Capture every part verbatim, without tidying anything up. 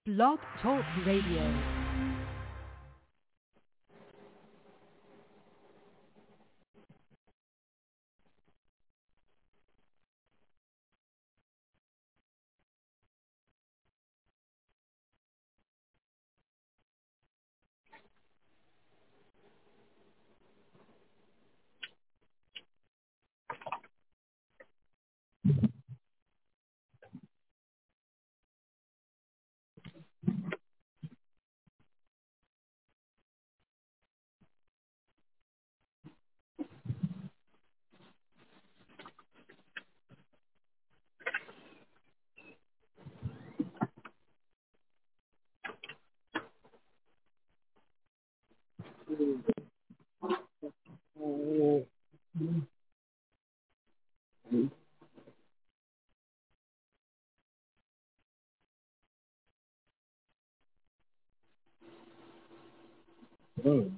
Blog Talk Radio. Mm.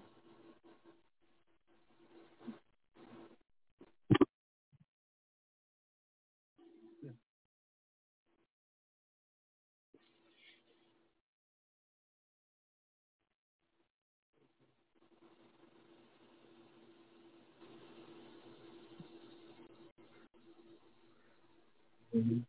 Mhm.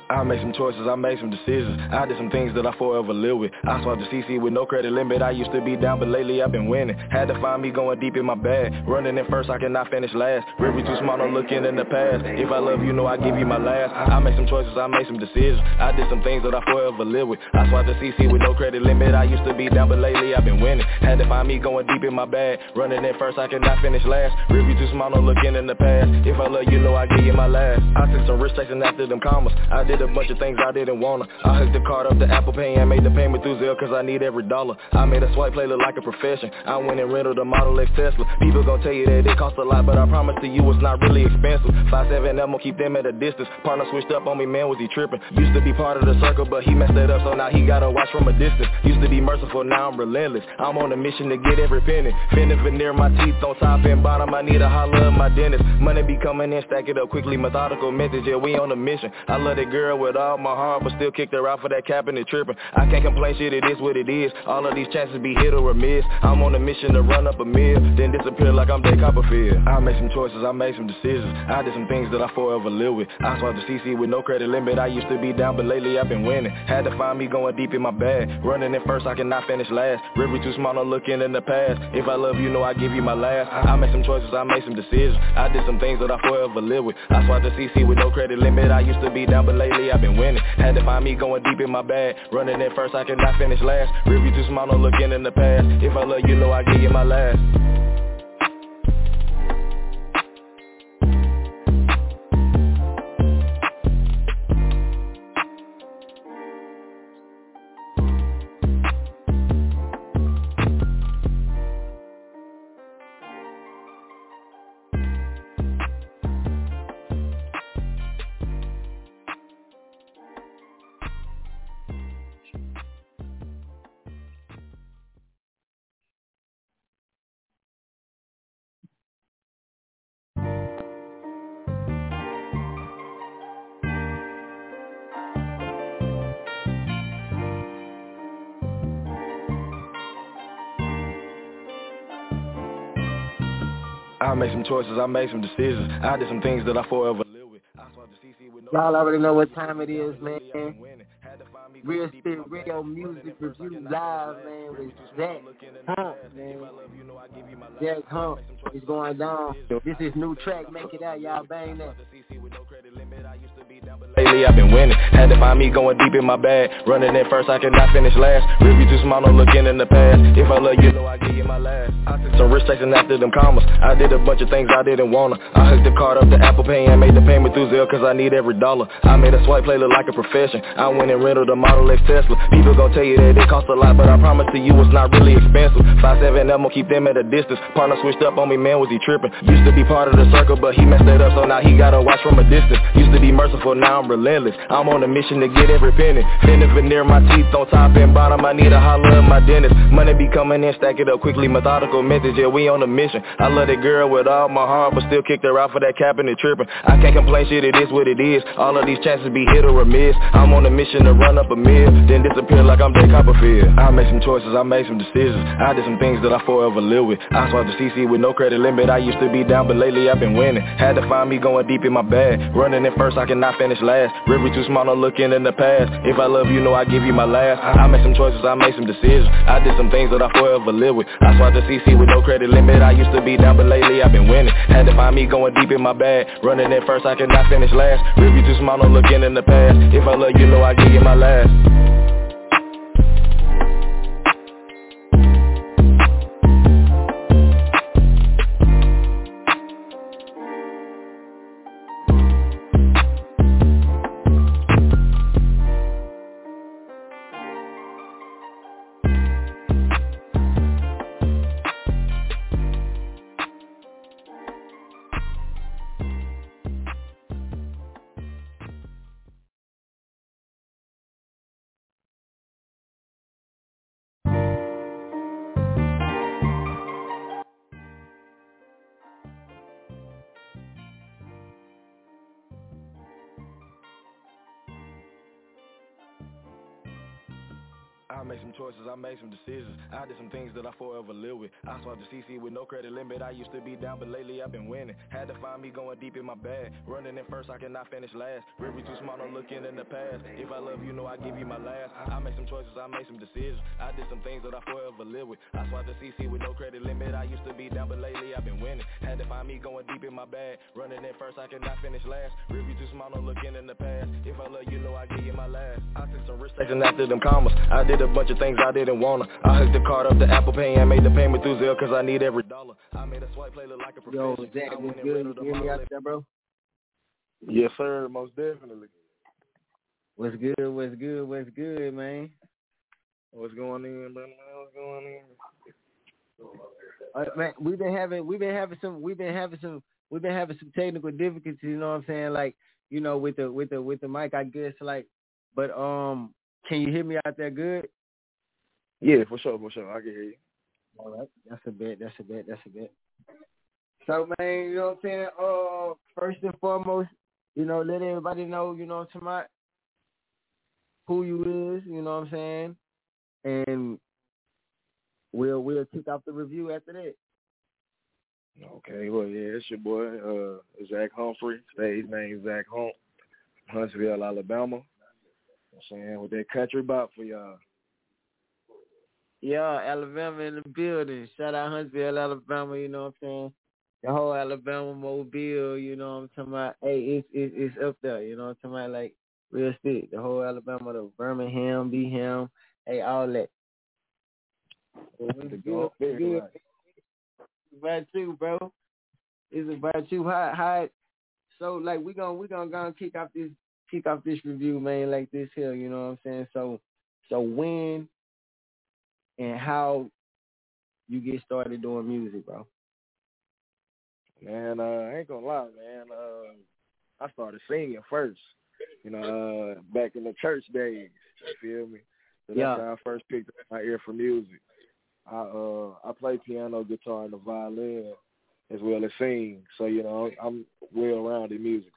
I made some choices, I made some decisions. I did some things that I forever live with. I swapped the C C with no credit limit. I used to be down, but lately I've been winning. Had to find me going deep in my bag. Running in first, I cannot finish last. River too small, no looking in the past. If I love you, know I give you my last. I made some choices, I made some decisions. I did some things that I forever live with. I swapped the C C with no credit limit. I used to be down, but lately I've been winning. Had to find me going deep in my bag. Running in first, I cannot finish last. River too small, no looking in the past. If I love you, know I give you my last. I took some risks chasing after them commas. I did a bunch of things I didn't wanna. I hooked the card up to Apple Pay and made the payment through Zelle cause I need every dollar. I made a swipe play look like a profession. I went and rented a Model X Tesla. People gon' tell you that it costs a lot, but I promise to you it's not really expensive. five seven, I'm gon' keep them at a distance. Partner switched up on me, man, was he tripping? Used to be part of the circle, but he messed it up, so now he gotta watch from a distance. Used to be merciful, now I'm relentless. I'm on a mission to get every penny. Finna veneer my teeth on top and bottom, I need a holler of my dentist. Money be coming in, stack it up quickly, methodical methods, yeah, we on a mission. I love that girl with all my heart, but still kicked her out for that cabinet tripping. I can't complain, shit, it is what it is. All of these chances be hit or miss. I'm on a mission to run up a mill, then disappear like I'm Dave Copperfield. I made some choices, I made some decisions. I did some things that I forever live with. I swapped the C C with no credit limit. I used to be down, but lately I've been winning. Had to find me going deep in my bag. Running in first, I cannot finish last. River too small, no looking in the past. If I love you, know I give you my last. I made some choices, I made some decisions. I did some things that I forever live with. I swapped the C C with no credit limit. I used to be down, but lately I've been winning. Had to find me going deep in my bag. Running in first, I cannot finish last. River too small, no looking in the past. If I love you, know I give you my last. I made some choices, I made some decisions. I did some things that I forever live with. Y'all already know what time it is, man. Real Spirit Radio Music Review Live, man, with Zach Hump, man. Zach Hump is going down. This is new track, Make It Out, y'all bang that. Lately I've been winning. Had to find me going deep in my bag. Running in first, I cannot finish last. River too small, no looking in the past. If I love you, know I give you my last. I took some risks chasing after them commas. I did a bunch of things I didn't wanna. I hooked the card up to Apple Pay and made the payment through Zelle cause I need every dollar. I made a swipe play look like a profession. I went and rented a Model X Tesla. People gon' tell you that it costs a lot, but I promise to you it's not really expensive. five seven, I'm gon' keep them at a distance. Partner switched up on me, man, was he tripping? Used to be part of the circle, but he messed it up, so now he gotta watch from a distance. Used to be merciful, now I'm relentless. I'm on a mission to get every penny. Finna veneer my teeth on top and bottom, I need a holler of my dentist. Money be coming in, stack it up quickly, methodical methods, yeah, we on a mission. I love that girl with all my heart, but still kicked her out for that cabinet tripping. I can't complain, shit, it is what it is. All of these chances be hit or miss. I'm on a mission to run up a mill, then disappear like I'm Dave Copperfield. I made some choices, I made some decisions. I did some things that I forever live with. I swapped the C C with no credit limit. I used to be down, but lately I've been winning. Had to find me going deep in my bag. Running in first, I cannot finish last. River too small, no looking in the past. If I love you, know I give you my last. I made some choices, I made some decisions. I did some things that I forever live with. I swapped the C C with no credit limit. I used to be down, but lately I've been winning. Had to find me going deep in my bag. Running in first, I cannot finish last. River too small, no looking in the past. If I love you, know I give you my last. I made some choices, I made some decisions. I did some things that I forever live with. I swapped the C C with no credit limit. I used to be down, but lately I've been winning. Had to find me going deep in my bag. Running in first, I cannot finish last. River too small, no looking in the past. If I love you, know I give you my last. I made some choices, I made some decisions. I did some things that I forever live with. I swapped the C C with no credit limit. I used to be down, but lately I've been winning. Had to find me going deep in my bag. Running in first, I cannot finish last. River too small, no looking in the past. If I love you, know I give you my last. I took some risks and after them commas. I did a bunch of things I didn't wanna. I hooked the card up to Apple Pay and made the payment through Zelle cause I need every dollar. I made a swipe play look like a profession. Yo, Zach, what's good? You hear me out there, bro? Yes, sir. Most definitely. What's good? What's good? What's good, man? What's going in, man? What's going in? Uh, man, we've been having we've been having some we've been having some we've been having some technical difficulties. You know what I'm saying? Like, you know, with the with the with the mic, I guess. Like, but um, can you hear me out there good? Yeah, for sure, for sure. I can hear you. All right, that's a bet. That's a bet. That's a bet. So, man, you know what I'm saying? Uh, first and foremost, you know, let everybody know, you know, tonight who you is. You know what I'm saying? And we'll we'll kick off the review after that. Okay, well, yeah, it's your boy, uh, Zach Humphrey. Stage name Zach Hump, Huntsville, Alabama. I'm saying with that country bop for y'all. Yeah, Alabama in the building. Shout out Huntsville, Alabama. You know what I'm saying? The whole Alabama Mobile. You know what I'm talking about? Hey, it's it's, it's up there. You know what I'm talking about? Like real stick. The whole Alabama, the Birmingham, B-Ham. Hey, all that. Well, we good. Good. Good. It's about you, bro. It's about you. How, how, so like we gonna we gonna go and kick off this kick off this review, man, like this here. You know what I'm saying? So so when and how you get started doing music, bro? Man, uh, I ain't gonna lie, man. Uh, I started singing first. You know, uh, back in the church days. You feel me? So that's Yeah. how I first picked up my ear for music. I uh I play piano, guitar, and the violin as well as sing. So, you know, I'm well rounded musically.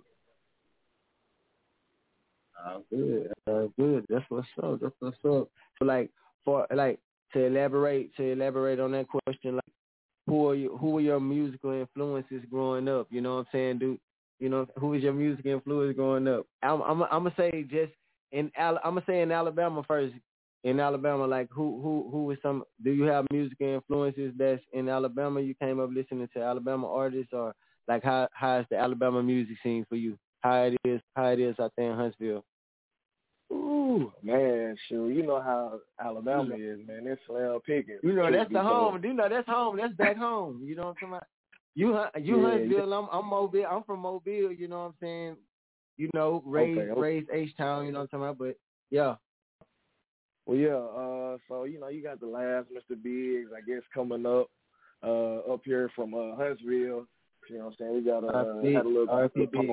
Oh, good. Uh, good. That's what's up. That's what's up. So, like, for like to elaborate to elaborate on that question, like, who are you? Who were your musical influences growing up? You know what I'm saying, dude? You know, who was your music influence growing up? I'm I'm I'm gonna say just in Al- I'm gonna say in Alabama first. In Alabama, like who who who was some? Do you have musical influences that's in Alabama? You came up listening to Alabama artists, or like how how is the Alabama music scene for you? How it is how it is out there in Huntsville? Ooh, man, sure. You know how Alabama is, man. It's slam picking. You know, that's the home. So. You know, that's home. That's back home. You know what I'm talking about? You, you yeah, Huntsville. yeah. I'm, I'm Mobile. I'm from Mobile. You know what I'm saying? You know, raised, okay, okay. raised H-Town. You know what I'm talking about? But, yeah. Well, yeah, uh, so, you know, you got the last Mister Biggs, I guess, coming up, uh, up here from uh, Huntsville. You know what I'm saying? We got uh, had a little R P B.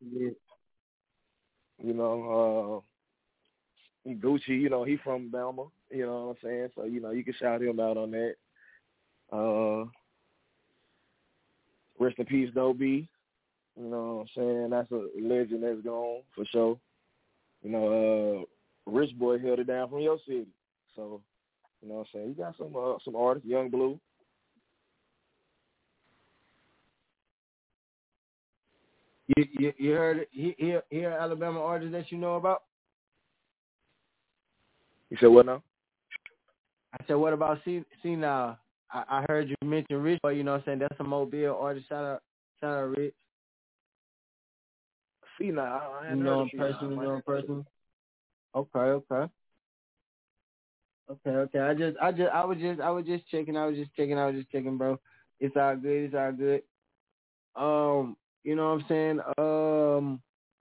You know, uh, Gucci, you know, he from Bama, you know what I'm saying? So, you know, you can shout him out on that. Uh, rest in peace, Doe B. You know what I'm saying? That's a legend that's gone, for sure. You know, uh, Rich Boy held it down from your city. So, you know what I'm saying? You got some uh, some artists, Young Blue. You you, you heard it? Here, here Alabama artists that you know about? You said what now? I said, what about C, C now? I, I heard you mention Rich Boy, you know what I'm saying? That's a Mobile artist. Shout out, shout out Rich. See now, I You know in person, you know in person. Okay, okay. Okay, okay. I just, I just, I was just, I was just checking. I was just checking. I was just checking, bro. It's all good. It's all good. Um, you know what I'm saying? Um,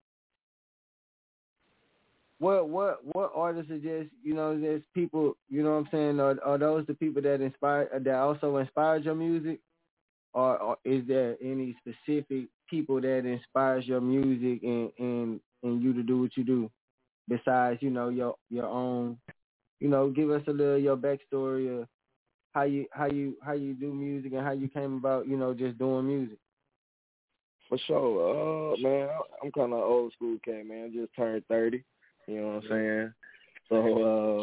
what, what, what artists are just, you know, there's people, you know what I'm saying? Are, are those the people that inspire, that also inspired your music, or, or is there any specific people that inspires your music and and and you to do what you do, besides, you know, your your own? You know, give us a little your backstory of how you how you how you do music and how you came about, you know, just doing music. For sure. Uh, man, I'm kind of old school cat, man. Just turned thirty. You know what I'm saying? So, uh,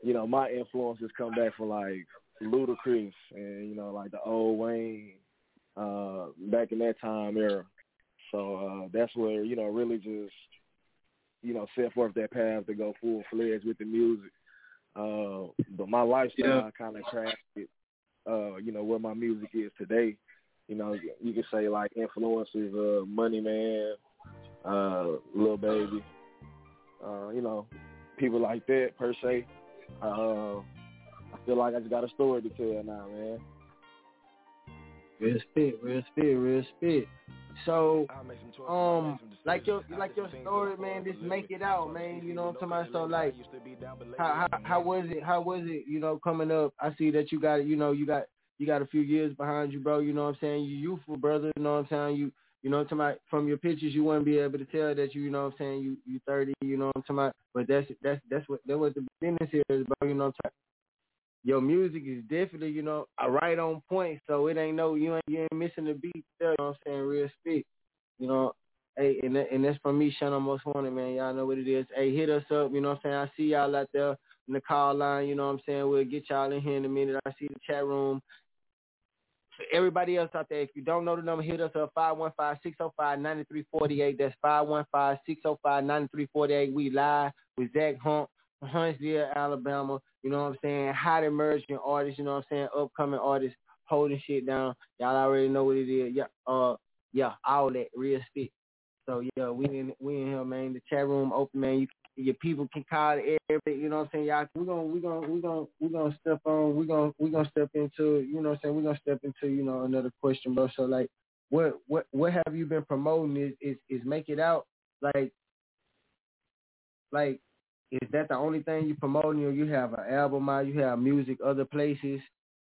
you know, my influences come back from like Ludacris and, you know, like the old Wayne, uh, back in that time era. So uh, that's where, you know, really just, you know, set forth that path to go full-fledged with the music. Uh, but my lifestyle yeah. kind of crafted, uh, you know, where my music is today. You know, you can say like influences, uh, Money Man, uh, Lil Baby, uh, you know, people like that per se. Uh, I feel like I just got a story to tell now, man. Real spit, real spit, real spit. So, um, like your like your story, man. Just make it out, man. You know what I'm talking about? So, like, how how how was it? How was it? You know, coming up, I see that you got, you know, you got you got a few years behind you, bro. You know what I'm saying? You youthful, brother. You know what I'm saying? You you know what I'm talking about? From your pictures, you wouldn't be able to tell that you, you know what I'm saying? You you thirty. You know what I'm talking about? But that's that's that's what that's what the business is, bro. You know what I'm talking about? Your music is definitely, you know, right on point. So it ain't no, you ain't, you ain't missing the beat there. You know what I'm saying? Real speak. You know, hey, and, that, and that's from me, Sean Most Wanted, man. Y'all know what it is. Hey, hit us up. You know what I'm saying? I see y'all out there in the call line. You know what I'm saying? We'll get y'all in here in a minute. I see the chat room. For everybody else out there, if you don't know the number, hit us up, five one five, six oh five, nine three four eight. That's five one five, six oh five, nine three four eight. We live with Zach Hunt from Huntsville, Alabama. You know what I'm saying? Hot emerging artists, you know what I'm saying? Upcoming artists holding shit down. Y'all already know what it is. Yeah, uh, yeah, all that real spit. So yeah, we in we in here, man. The chat room open, man. You, your people can call everything. You know what I'm saying? Y'all, we gonna we gonna we gonna we gonna step on. We gonna we gonna step into. You know what I'm saying? We gonna step into. You know, another question, bro. So like, what what what have you been promoting? Is is is make it out like like. Is that the only thing you promoting, or you have an album out, you have music other places?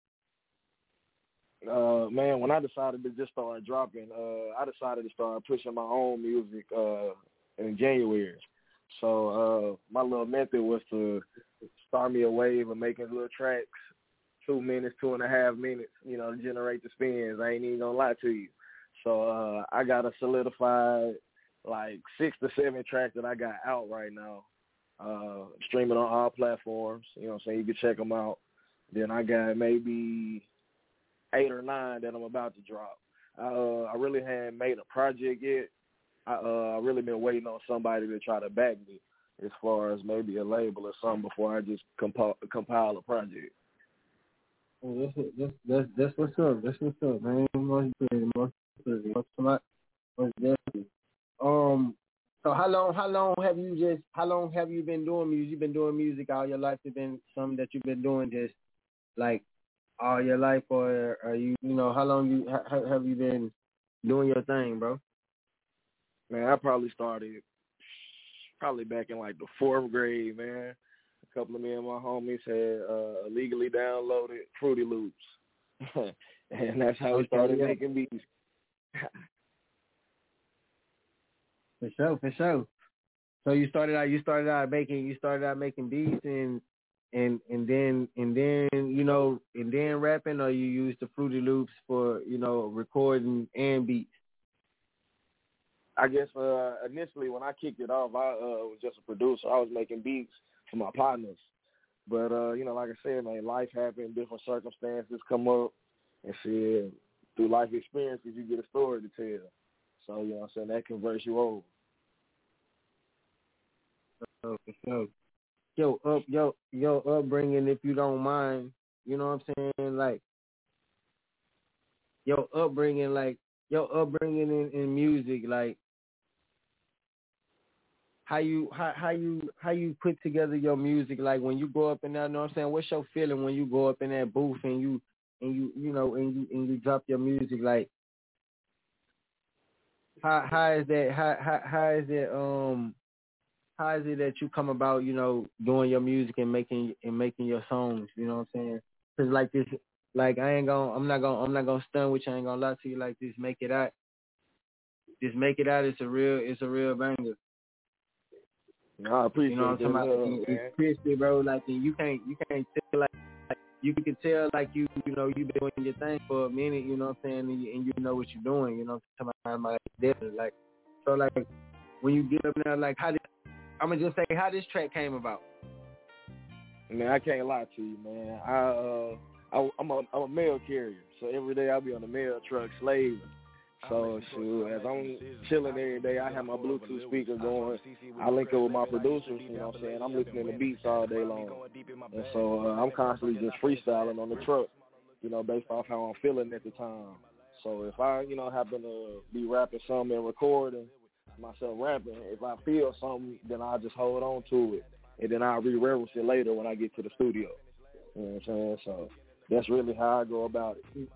Uh, man, when I decided to just start dropping, uh, I decided to start pushing my own music uh, in January. So uh, my little method was to start me a wave of making little tracks, two minutes, two and a half minutes, you know, to generate the spins. I ain't even gonna lie to you. So uh, I got a solidified like six to seven tracks that I got out right now. Uh, streaming on all platforms, you know what I'm saying? You can check them out. Then I got maybe eight or nine that I'm about to drop. Uh, I really hadn't made a project yet. I uh, I really been waiting on somebody to try to back me as far as maybe a label or something before I just compile, compile a project. Well, that's, that's, that's, that's what's up. That's what's up, man. Most definitely, most definitely. Most definitely. Um, So how long? How long have you just? How long have you been doing music? You've been doing music all your life. It's been something that you've been doing just like all your life, or are you? You know, how long you ha, have you been doing your thing, bro? Man, I probably started probably back in like the fourth grade, man. A couple of me and my homies had uh, illegally downloaded Fruity Loops, and that's how we started yeah. making beats. For sure, for sure. So you started out, you started out making, you started out making beats, and and and then and then you know, and then rapping, or you used the Fruity Loops for, you know, recording and beats. I guess uh, initially when I kicked it off, I uh, was just a producer. I was making beats for my partners, but uh, you know, like I said, man, life happened, different circumstances come up, and shit. Through life experiences, you get a story to tell. So, you know what I'm saying, that converts you over. Oh, for sure. Yo, up, yo, yo, upbringing, if you don't mind, you know what I'm saying? Like, yo, upbringing, like, yo, upbringing in, in music, like, how you, how, how you, how you put together your music, like, when you go up in that, you know what I'm saying? What's your feeling when you go up in that booth and you, and you, you know, and you, and you drop your music, like, How how is that how how how is it um how is it that you come about, you know, doing your music and making and making your songs, you know what I'm saying? Cause like this, like I ain't gonna I'm not gonna I'm not gonna stun with you, I ain't gonna lie to you, like this Make It Out, this Make It Out it's a real it's a real banger. No, I appreciate you know what I'm talking love, about? It's crispy, bro. Like you can't you can't tell like, like you can tell like you you know you've been doing your thing for a minute, you know what I'm saying, and you, and you know what you're doing, you know what I'm talking about? Definitely, like so like when you get up there, like how did I'm gonna just say how this track came about. Man, I can't lie to you, man. I, uh, I, I'm a, I'm a mail carrier, so every day I'll be on the mail truck slaving. So, shoot, as I'm chilling every day, I have my Bluetooth speaker going. I link up with my producers, you know what I'm saying? I'm listening to beats all day long. And so uh, I'm constantly just freestyling on the truck, you know, based off how I'm feeling at the time. So if I, you know, happen to be rapping something and recording myself rapping, if I feel something, then I'll just hold on to it. And then I'll re-reference it later when I get to the studio. You know what I'm saying? So that's really how I go about it.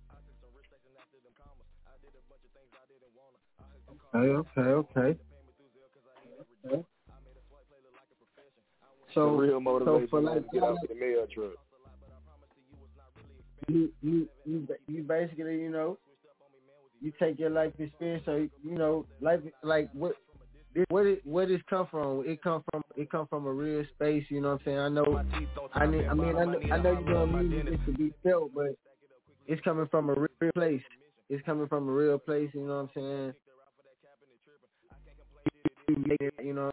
Okay, okay, okay. okay. So, the real motivation so for like, to get out of the mail truck. You, you, you, you basically, you know, you take your life experience. So, you know, life, like what, what it, where this come from? It come from, it come from a real space. You know what I'm saying? I know, I mean, I mean, I know, I know you doing music to be felt, but it's coming from a real place. It's coming from a real place. You know what I'm saying? You know,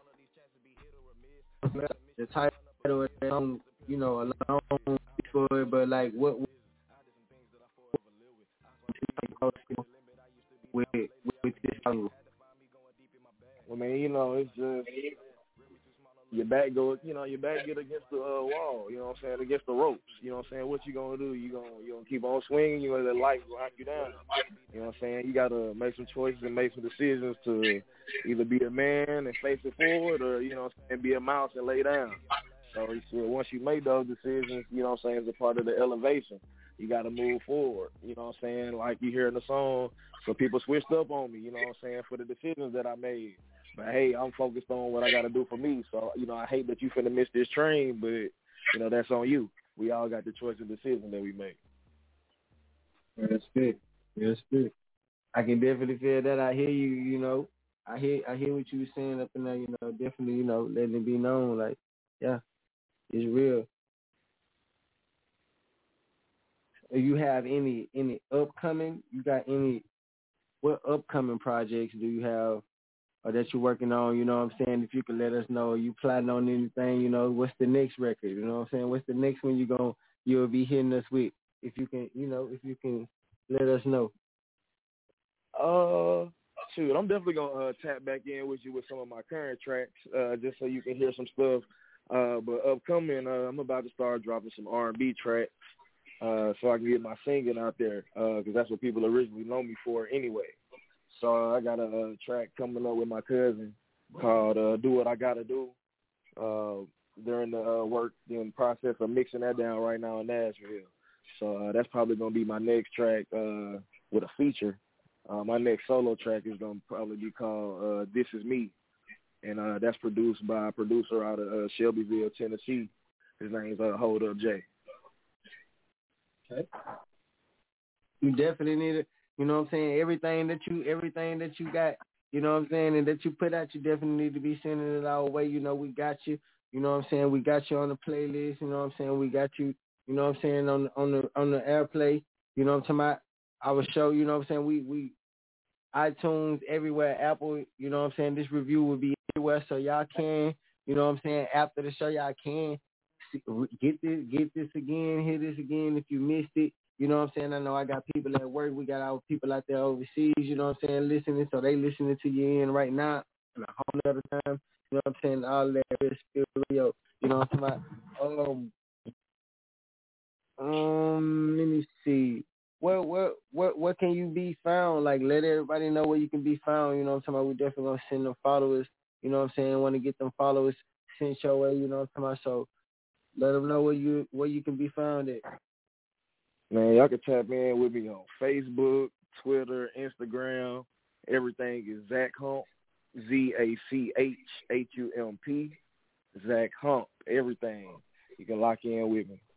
the title, you know, alone for it, but like what, what with, with with this song? Well, man, you know, it's just your back go, you know, your back get against the uh, wall. You know what I'm saying? Against the ropes. You know what I'm saying? What you gonna do? You gonna you gonna keep on swinging? You gonna let life knock you down? You know what I'm saying? You gotta make some choices and make some decisions to either be a man and face it forward, or you know what I'm saying, be a mouse and lay down. So, so once you make those decisions, you know what I'm saying, as a part of the elevation, you got to move forward. You know what I'm saying? Like you hear in the song, so people switched up on me, you know what I'm saying, for the decisions that I made. But, hey, I'm focused on what I got to do for me. So, you know, I hate that you finna miss this train, but, you know, that's on you. We all got the choice of decision that we make. That's good. That's good. I can definitely feel that. I hear you, you know. I hear I hear what you were saying up in there, you know, definitely, you know, letting it be known, like, yeah, it's real. Do you have any any upcoming, you got any, what upcoming projects do you have or that you're working on, you know what I'm saying? If you could let us know, are you planning on anything, you know, what's the next record, you know what I'm saying? What's the next one you going you'll be hitting us with? If you can, you know, if you can let us know. Uh, shoot, I'm definitely going to uh, tap back in with you with some of my current tracks, uh, just so you can hear some stuff. Uh, but upcoming, uh, I'm about to start dropping some R and B tracks uh, so I can get my singing out there, because uh, that's what people originally know me for anyway. So uh, I got a, a track coming up with my cousin called uh, Do What I Gotta Do. Uh, during the uh, work, in the process of mixing that down right now in Nashville. So uh, that's probably going to be my next track uh, with a feature. Uh, my next solo track is going to probably be called uh, This Is Me. And uh, that's produced by a producer out of uh, Shelbyville, Tennessee. His name's uh, Hold Up Jay. Okay. You definitely need it. You know what I'm saying? Everything that you, everything that you got, you know what I'm saying, and that you put out, you definitely need to be sending it our way. You know, we got you. You know what I'm saying? We got you on the playlist. You know what I'm saying? We got you. You know what I'm saying, on the on the on the airplay. You know what I'm talking about? Our show. You know what I'm saying? We we iTunes everywhere, Apple. You know what I'm saying? This review will be everywhere, so y'all can. You know what I'm saying? After the show, y'all can get this get this again, hear this again if you missed it. You know what I'm saying? I know I got people at work. We got our people out there overseas, you know what I'm saying, listening. So they listening to you in right now and a whole other time. You know what I'm saying? All that is radio. You know what I'm talking about? Um, um, let me see. Where, where, where, where can you be found? Like, let everybody know where you can be found. You know what I'm talking about? We definitely going to send them followers. You know what I'm saying? Want to get them followers sent your way. You know what I'm talking about? So let them know where you where you can be found at. Man, y'all can tap in with me on Facebook, Twitter, Instagram. Everything is Zach Hump, Z A C H H U M P, Zach Hump. Everything. You can lock in with me.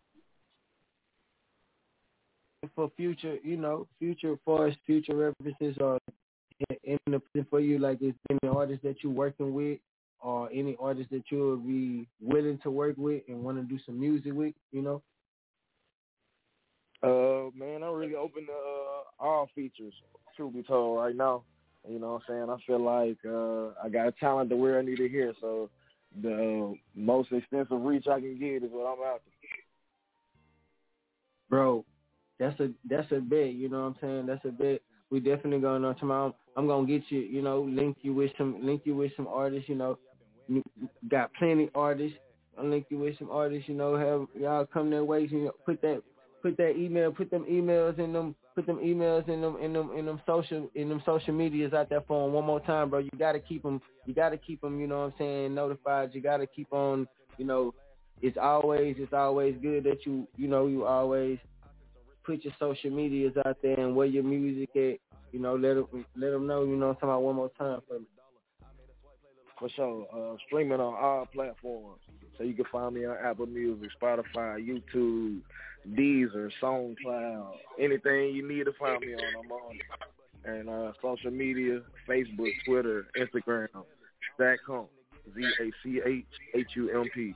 For future, you know, future for us, future references or in the for you, like is any artist that you're working with or any artist that you would be willing to work with and want to do some music with, you know? Uh, man, I'm really open to uh, all features, truth be told, right now. You know what I'm saying? I feel like uh, I got a talent to where I need to hear. So, the uh, most extensive reach I can get is what I'm after. Bro, that's a that's a bet. You know what I'm saying? That's a bet. We definitely going on tomorrow. I'm gonna get you. You know, link you with some link you with some artists. You know, got plenty artists. I'll link you with some artists. You know, have y'all come their way. You know, put that put that email, put them emails in them, put them emails in them in them in them social in them social medias out there for them one more time, bro. You gotta keep them. You gotta keep them. You know what I'm saying? Notified. You gotta keep on. You know, it's always it's always good that you you know you always put your social medias out there and where your music at. You know, let them let them know. You know, what I'm talking about one more time for me. For sure. Uh, streaming on all platforms. So you can find me on Apple Music, Spotify, YouTube, Deezer, SoundCloud, anything you need to find me on, I'm on it. And uh, social media, Facebook, Twitter, Instagram, Zach Hump, Z A C H H U M P.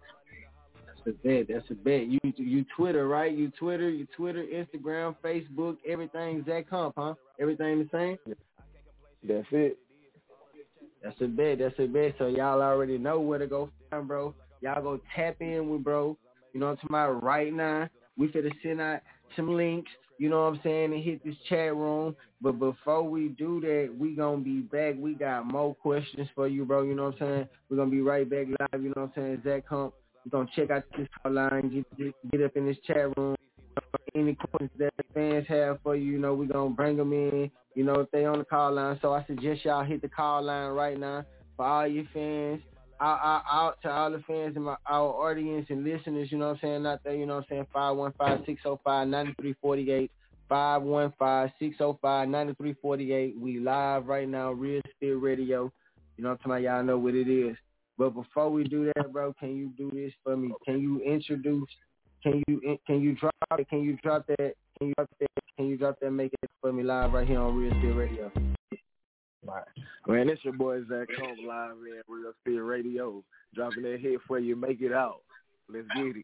That's a bet. That's a bet. You you Twitter, right? You Twitter, you Twitter, Instagram, Facebook, everything Zach Hump, huh? Everything the same? That's it. That's a bet. That's a bet. So y'all already know where to go find, bro. Y'all go tap in with bro. You know what I'm talking about right now. We finna send out some links, you know what I'm saying, and hit this chat room. But before we do that, we gonna be back. We got more questions for you, bro. You know what I'm saying? We're gonna be right back live, you know what I'm saying? Zach Hump. We're gonna check out this call line, get, get, get up in this chat room. Any questions that fans have for you, you know, we're going to bring them in, you know, if they on the call line. So I suggest y'all hit the call line right now for all your fans, out, out, out to all the fans and my, our audience and listeners, you know what I'm saying, out there, you know what I'm saying, five one five, six oh five, nine three four eight, five one five, six oh five, nine three four eight. We live right now, Real Spirit Radio. You know what I'm talking about? Y'all know what it is. But before we do that, bro, can you do this for me? Can you introduce Can you can you drop it? Can you drop that? Can you drop that? Can you drop that? Make it for me live right here on Real Spirit Radio. All right. Man, it's your boy Zach Hump live in Real Spirit Radio. Dropping that hit for you. Make it out. Let's get it.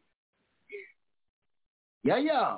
Yeah, yeah.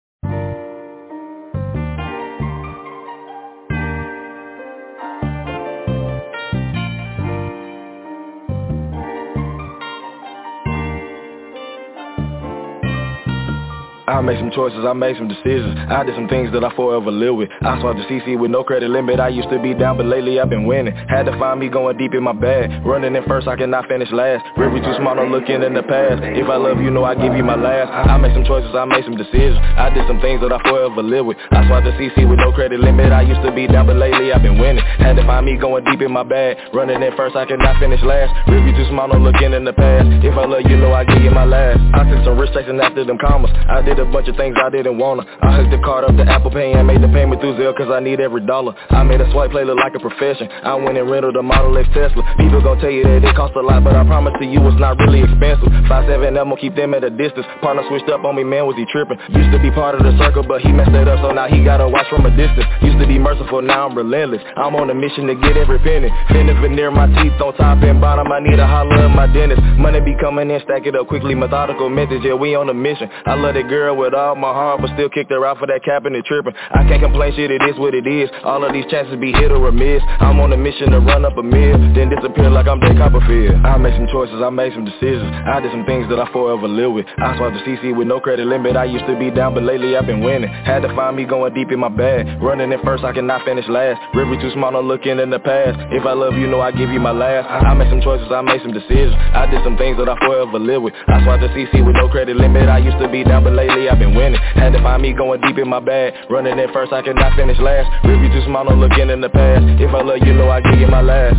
I made some choices, I made some decisions. I did some things that I forever live with. I swiped the C C with no credit limit. I used to be down, but lately I've been winning. Had to find me going deep in my bag. Running in first, I cannot finish last. River too small, no looking in the past. If I love you, know I give you my last. I made some choices, I made some decisions. I did some things that I forever live with. I swiped the C C with no credit limit. I used to be down, but lately I've been winning. Had to find me going deep in my bag. Running in first, I cannot finish last. River too small, no looking in the past. If I love you, know I give you my last. I took some risks chasing after them commas. I did a bunch of things I didn't wanna. I hooked the card up to Apple Pay and made the payment through Zelle cause I need every dollar. I made a swipe play look like a profession. I went and rented a Model X Tesla. People gon' tell you that it cost a lot, but I promise to you it's not really expensive. five seven Elmo keep them at a distance. Partner switched up on me, man, was he tripping? Used to be part of the circle, but he messed it up, so now he gotta watch from a distance. Used to be merciful, now I'm relentless. I'm on a mission to get every penny. Finish veneer my teeth on top and bottom. I need a holler of my dentist. Money be coming in, stack it up quickly, methodical methods. Yeah, we on a mission. I love that girl with all my heart, but still kicked her out for that cabinet tripping. I can't complain, shit, it is what it is. All of these chances be hit or a miss. I'm on a mission to run up a mill, then disappear like I'm Jay Copperfield. I made some choices, I made some decisions. I did some things that I forever live with. I swiped the C C with no credit limit. I used to be down, but lately I've been winning. Had to find me going deep in my bag. Running in first, I cannot finish last. River too small, no looking in the past. If I love you, know I give you my last. I made some choices, I made some decisions. I did some things that I forever live with. I swiped the C C with no credit limit. I used to be down, but lately I've been winning. Had to find me going deep in my bag. Running in first, I cannot finish last. River too small, no looking in the past. If I love you, know I give you my last.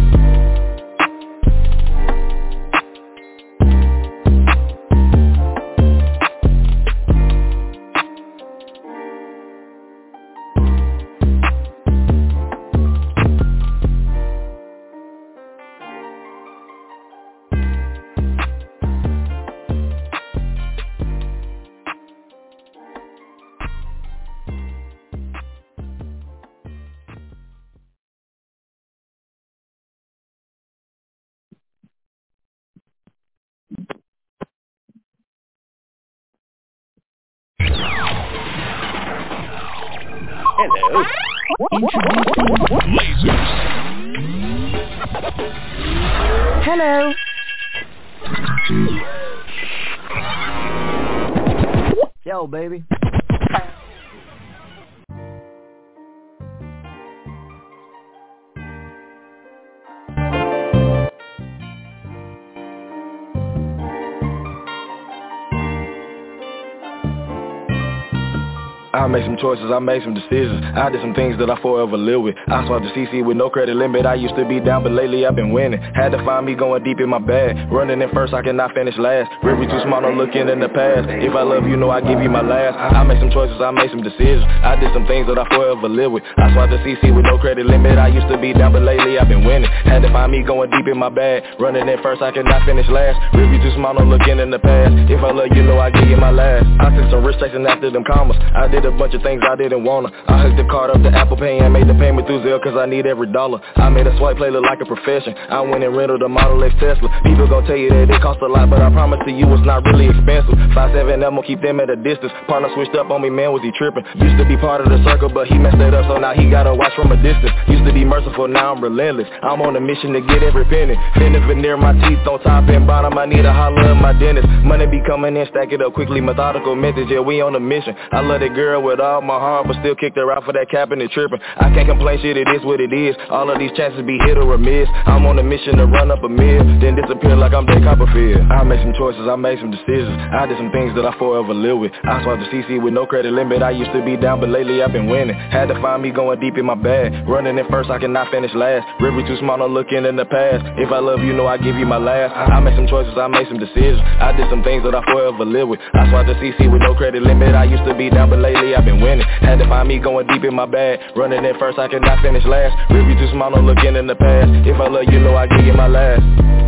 Hello. Introducing Lasers. Hello. Yo, baby. I made some choices, I made some decisions. I did some things that I forever live with. I swiped the C C with no credit limit. I used to be down, but lately I've been winning. Had to find me going deep in my bag. Running in first, I cannot finish last. River too small, no looking in the past. If I love you, know I give you my last. I made some choices, I made some decisions. I did some things that I forever live with. I swiped the C C with no credit limit. I used to be down, but lately I've been winning. Had to find me going deep in my bag. Running in first, I cannot finish last. River too small, no looking in the past. If I love you, know I give you my last. I took some risks chasing after them commas. I did a bunch of things I didn't wanna. I hooked the card up to Apple Pay and made the payment through Zelle cause I need every dollar. I made a swipe play look like a profession. I went and rented a Model X Tesla. People gon' tell you that it cost a lot, but I promise to you it's not really expensive. five seven, I'm gon' keep them at a distance. Partner switched up on me, man, was he tripping? Used to be part of the circle, but he messed it up, so now he gotta watch from a distance. Used to be merciful, now I'm relentless. I'm on a mission to get every penny. Finna veneer my teeth on top and bottom, I need a holler of my dentist. Money be coming in, stack it up quickly, methodical methods, yeah, we on a mission. I love that girl with all my heart, but still kicked her out for that cabinet tripping. I can't complain, shit, it is what it is. All of these chances be hit or a miss. I'm on a mission to run up a mill, then disappear like I'm Dave Copperfield. I made some choices, I made some decisions. I did some things that I forever live with. I swiped the C C with no credit limit. I used to be down, but lately I've been winning. Had to find me going deep in my bag. Running in first, I cannot finish last. River too small, no looking in the past. If I love you, know I give you my last. I made some choices, I made some decisions. I did some things that I forever live with. I swiped the C C with no credit limit. I used to be down, but lately I've been winning. Had to find me going deep in my bag. Running in first, I cannot finish last. River too small, no looking in the past. If I love you, know I give you my last.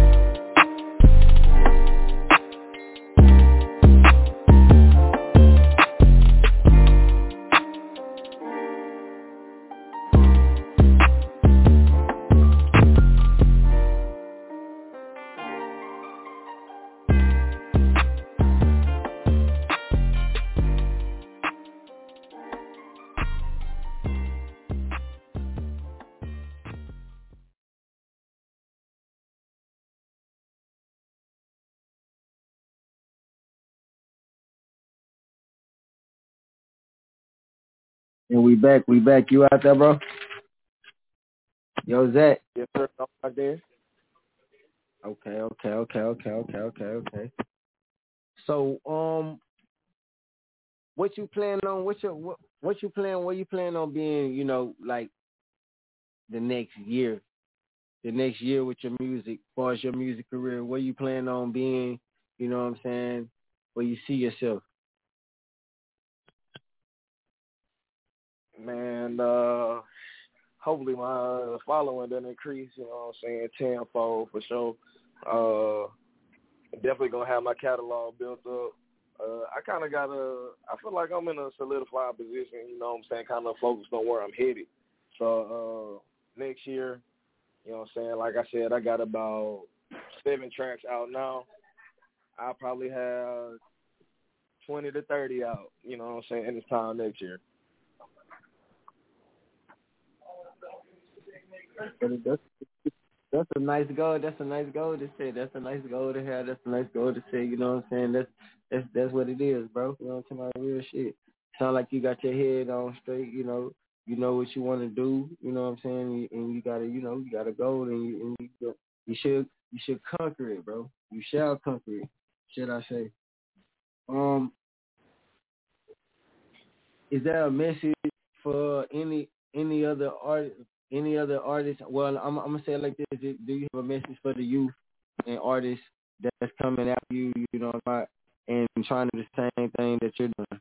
And we back, we back. You out there, bro? Yo, Zach. Yes, sir. I'm out there. Okay, okay, okay, okay, okay, okay, okay. So, um, what you plan on? What you what, what you plan? What you plan on being? You know, like the next year, the next year with your music, as far as your music career. What you plan on being? You know what I'm saying? Where you see yourself? Man, uh, hopefully my uh, following doesn't increase, you know what I'm saying, tenfold for sure. Uh, definitely going to have my catalog built up. Uh, I kind of got a, I feel like I'm in a solidified position, you know what I'm saying, kind of focused on where I'm headed. So uh, next year, you know what I'm saying, like I said, I got about seven tracks out now. I'll probably have twenty to thirty out, you know what I'm saying, in this time next year. That's, that's a nice goal. That's a nice goal to say. That's a nice goal to have. That's a nice goal to say. You know what I'm saying? That's that's that's what it is, bro. You know what I'm talking about? Real shit. Sound like you got your head on straight. You know, you know what you want to do. You know what I'm saying? And you gotta, you know, you got a goal, and you, and you, you should you should conquer it, bro. You shall conquer it. Should I say? Um, is there a message for any any other art? Any other artists? Well, I'm, I'm gonna say it like this: do you have a message for the youth and artists that's coming after you? You know, and trying to do the same thing that you're doing?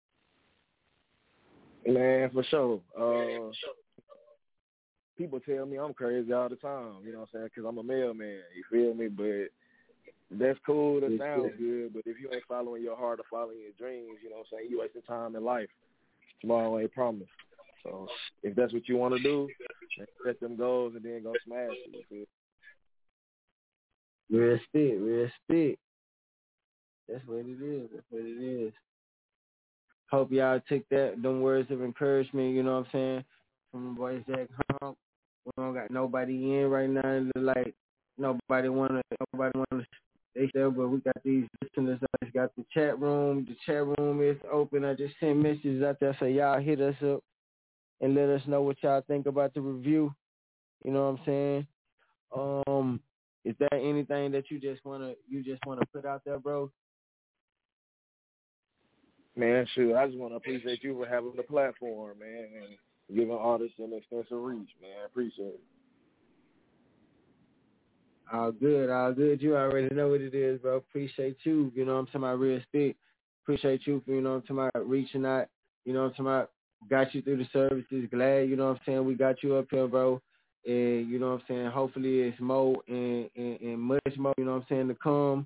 Man, for sure. Uh, people tell me I'm crazy all the time. You know what I'm saying? Because I'm a mailman. You feel me? But that's cool. That sounds good. But if you ain't following your heart or following your dreams, you know what I'm saying? You wasting time in life. Tomorrow ain't promised. So if that's what you want to do, set them goals and then go smash it. Real spit, real spit. That's what it is. That's what it is. Hope y'all took that, them words of encouragement, you know what I'm saying, from the boy Zach Hump. We don't got nobody in right now. Like, nobody want to, nobody want to, they there, but we got these listeners. I just got the chat room. The chat room is open. I just sent messages out there, so y'all hit us up and let us know what y'all think about the review. You know what I'm saying? Um, is there anything that you just wanna you just wanna put out there, bro? Man, shoot, I just want to appreciate you for having the platform, man, and giving artists an extensive reach, man. I appreciate it. All good, all good. You already know what it is, bro. Appreciate you. You know what I'm talking about, real speak. Appreciate you for, you know what I'm talking about, reaching out. You know what I'm talking about, got you through the services. Glad, you know what I'm saying, we got you up here, bro. And, you know what I'm saying, hopefully it's more and, and, and much more, you know what I'm saying, to come.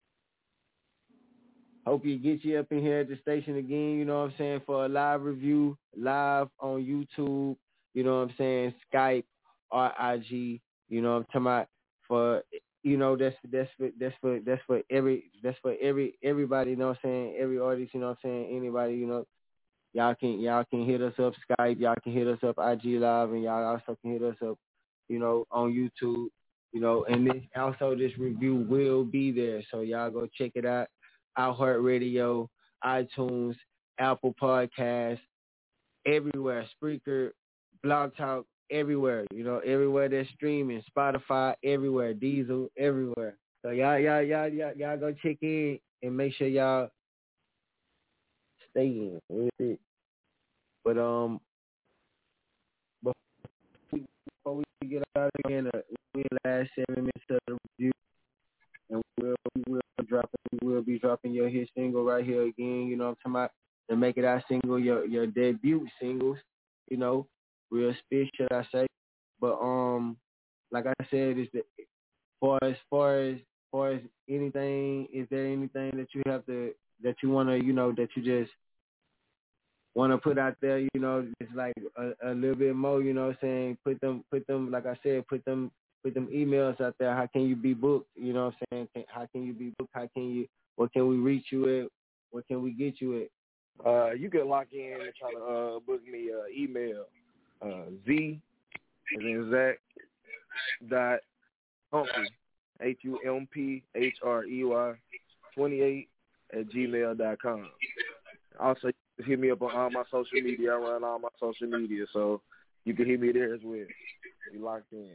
Hope you get you up in here at the station again, you know what I'm saying, for a live review, live on YouTube, you know what I'm saying, Skype or I G, you know what I'm talking about, for, you know, that's that's for that's for that's for every that's for every everybody, you know what I'm saying, every artist, you know what I'm saying, anybody, you know, y'all can y'all can hit us up Skype, y'all can hit us up I G Live, and y'all also can hit us up, you know, on YouTube, you know, and this also this review will be there, so y'all go check it out. iHeartRadio, iTunes, Apple Podcasts, everywhere, Spreaker, Blog Talk, everywhere, you know, everywhere they're streaming, Spotify, everywhere, Diesel, everywhere. So y'all, y'all, y'all, y'all, y'all go check in and make sure y'all stay in with it. But um, before we get out again, uh, we in the last seven minutes of the review, and we'll we will drop we will be dropping your hit single right here again. You know what I'm talking about? And make it our single, your your debut singles. You know, real spit, should I say? But um, like I said, is that far as far as far as anything, is there anything that you have to that you want to, you know, that you just want to put out there, you know, it's like a, a little bit more, you know what I'm saying? Put them, put them, like I said, put them, put them emails out there. How can you be booked? You know what I'm saying? How can you be booked? How can you, what can we reach you at? What can we get you at? Uh, you can lock in and try to uh, book me uh, email, uh, Z, as in Zach, dot Humphrey, H U M P H R E Y, twenty-eight at gmail dot com. Also, hit me up on all my social media. I run all my social media, so you can hit me there as well. You locked in.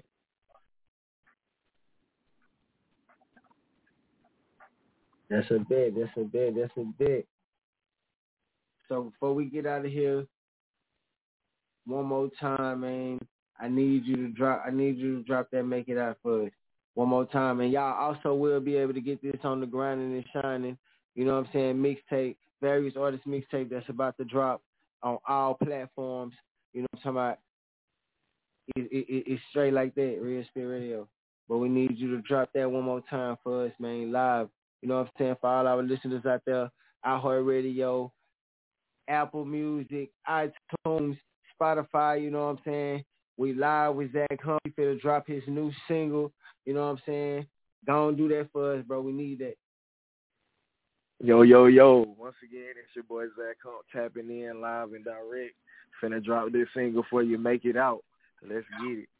That's a bet. That's a bet. That's a bet. So before we get out of here, one more time, man. I need you to drop. I need you to drop that. Make it out for us one more time, and y'all also will be able to get this on the grinding and shining. You know what I'm saying? Mixtape. Various artist mixtape that's about to drop on all platforms. You know what I'm talking about? It, it, it's straight like that, Real Spit Radio. But we need you to drop that one more time for us, man, live. You know what I'm saying? For all our listeners out there, iHeartRadio, Apple Music, iTunes, Spotify, you know what I'm saying? We live with Zach Humphrey to drop his new single. You know what I'm saying? Go and do that for us, bro. We need that. Yo, yo, yo. Once again, it's your boy Zach Hump tapping in live and direct. Finna drop this single for you. Make it out. Let's get it.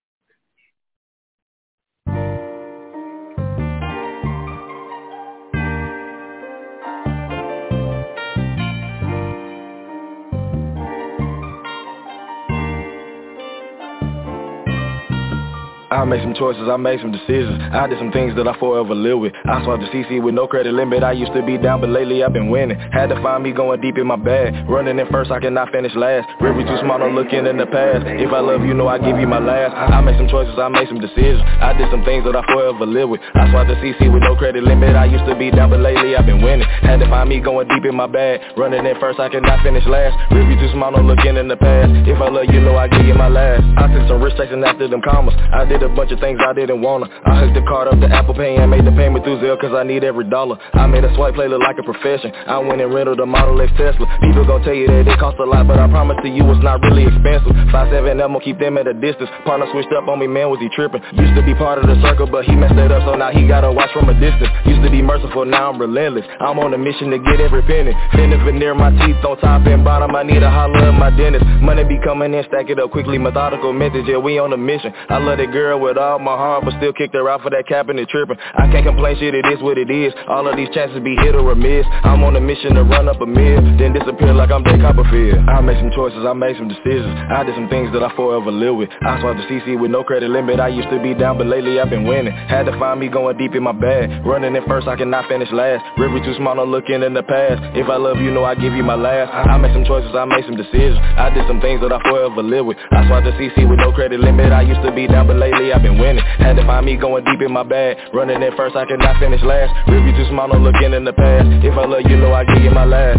I made some choices, I made some decisions. I did some things that I forever live with. I swiped the C C with no credit limit. I used to be down, but lately I've been winning. Had to find me going deep in my bag. Running in first, I cannot finish last. Really too smart, no looking in the past. If I love you, know I give you my last. I made some choices, I made some decisions. I did some things that I forever live with. I swiped the C C with no credit limit. I used to be down, but lately I've been winning. Had to find me going deep in my bag. Running in first, I cannot finish last. Really too smart, no looking in the past. If I love you, know I give you my last. I took some risks chasing after them commas. I did a bunch of things I didn't wanna. I hooked the card up to Apple Pay and made the payment through Zelle cause I need every dollar. I made a swipe play look like a profession. I went and rented a Model X Tesla. People gon' tell you that it cost a lot, but I promise to you it's not really expensive. five seven M will keep them at a distance. Partner switched up on me, man, was he tripping? Used to be part of the circle, but he messed it up, so now he gotta watch from a distance. Used to be merciful, now I'm relentless. I'm on a mission to get every penny. Finish veneer, my teeth on top and bottom. I need a holler of my dentist. Money be coming in, stack it up quickly, methodical methods. Yeah, we on a mission. I love that girl. girl with all my heart, but still kicked her out for that capping and tripping. I can't complain, shit, it is what it is. All of these chances be hit or a miss. I'm on a mission to run up a mill, then disappear like I'm Jay Copperfield. I made some choices, I made some decisions. I did some things that I forever live with. I swiped the C C with no credit limit. I used to be down, but lately I've been winning. Had to find me going deep in my bag. Running in first, I cannot finish last. River too small, no looking in the past. If I love you, know I give you my last. I made some choices, I made some decisions. I did some things that I forever live with. I swiped the C C with no credit limit. I used to be down, but lately I've been winning. Had to find me going deep in my bag. Running in first, I cannot finish last. River too small, no looking in the past. If I love you, know I give you my last.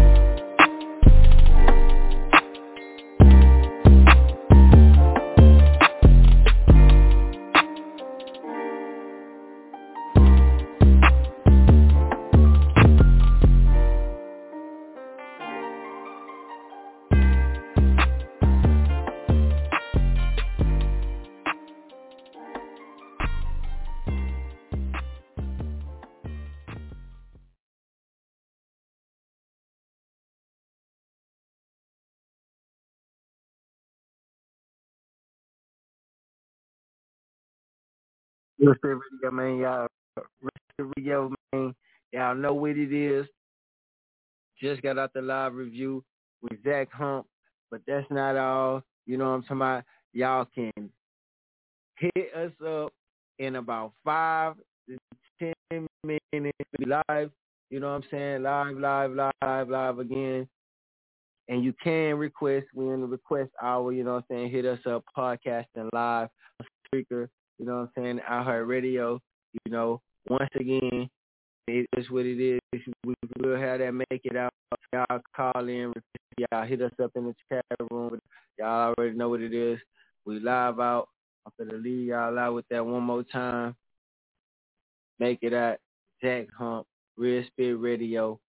Real Estate Radio, man, y'all. Real Estate Radio, man. Y'all know what it is. Just got out the live review with Zach Hump, but that's not all. You know what I'm talking about? Y'all can hit us up in about five to ten minutes live. You know what I'm saying? Live, live, live, live again. And you can request. We're in the request hour. You know what I'm saying? Hit us up, podcasting live, speaker. You know what I'm saying? iHeartRadio, you know, once again, it is what it is. We will have that make it out. Y'all call in, y'all hit us up in the chat room. Y'all already know what it is. We live out. I'm going to leave y'all out with that one more time. Make it out. Zach Hump, Real Estate Radio.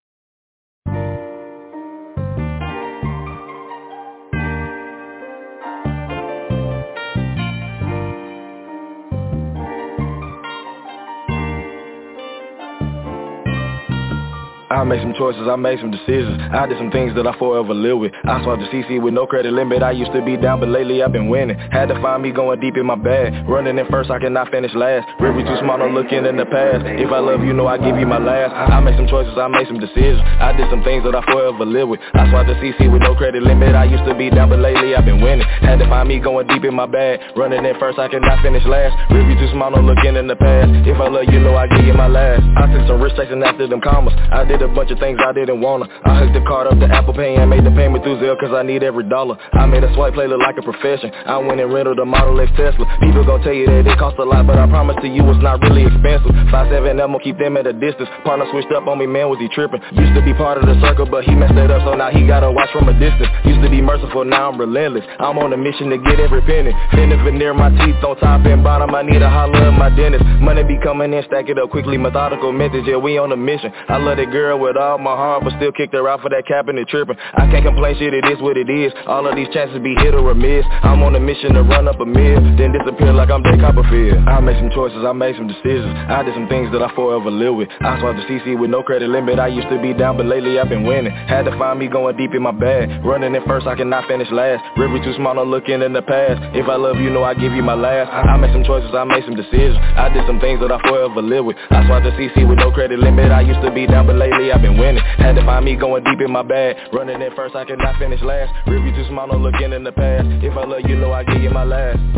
I made some choices, I made some decisions. I did some things that I forever live with. I swiped the C C with no credit limit. I used to be down, but lately I've been winning. Had to find me going deep in my bag. Running in first, I cannot finish last. River too small, no looking in the past. If I love you, know I give you my last. I made some choices, I made some decisions. I did some things that I forever live with. I swiped the C C with no credit limit. I used to be down, but lately I've been winning. Had to find me going deep in my bag. Running in first, I cannot finish last. River too small, no looking in the past. If I love you, know I give you my last. I took some risks chasing after them commas. I did a bunch of things I didn't wanna. I hooked the card up to Apple Pay and made the payment through Zelle cause I need every dollar. I made a swipe play look like a profession. I went and rented a Model X Tesla. People gon' tell you that it cost a lot, but I promise to you it's not really expensive. five seven, I'm gon' keep them at a distance. Partner switched up on me, man, was he tripping? Used to be part of the circle, but he messed it up, so now he gotta watch from a distance. Used to be merciful, now I'm relentless. I'm on a mission to get every penny. Finish veneer my teeth on top and bottom, I need a holler at my dentist. Money be coming in, stack it up quickly, methodical methods, yeah, we on a mission. I love that girl with all my heart, but still kicked her out for that capping and tripping. I can't complain, shit, it is what it is. All of these chances be hit or a miss. I'm on a mission to run up a mill, then disappear like I'm Jay Copperfield. I made some choices, I made some decisions. I did some things that I forever live with. I swiped the C C with no credit limit. I used to be down, but lately I've been winning. Had to find me going deep in my bag. Running in first, I cannot finish last. River too small, no looking in the past. If I love you, know I give you my last. I made some choices, I made some decisions. I did some things that I forever live with. I swiped the C C with no credit limit. I used to be down, but lately I've been winning. Had to find me going deep in my bag. Running in first, I cannot finish last. River too small, no looking in the past. If I love you, know I give you my last.